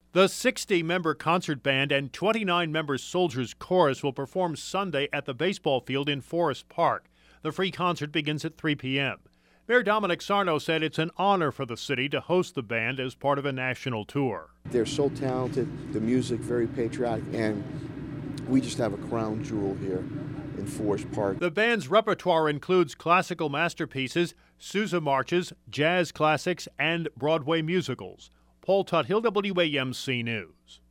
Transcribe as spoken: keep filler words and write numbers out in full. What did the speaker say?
The sixty-member concert band and twenty-nine-member Soldiers Chorus will perform Sunday at the baseball field in Forest Park. The free concert begins at three p.m. Mayor Dominic Sarno said it's an honor for the city to host the band as part of a national tour. They're so talented, the music very patriotic, and we just have a crown jewel here in Forest Park. The band's repertoire includes classical masterpieces, Sousa marches, jazz classics, and Broadway musicals. Paul Tuthill, W A M C News.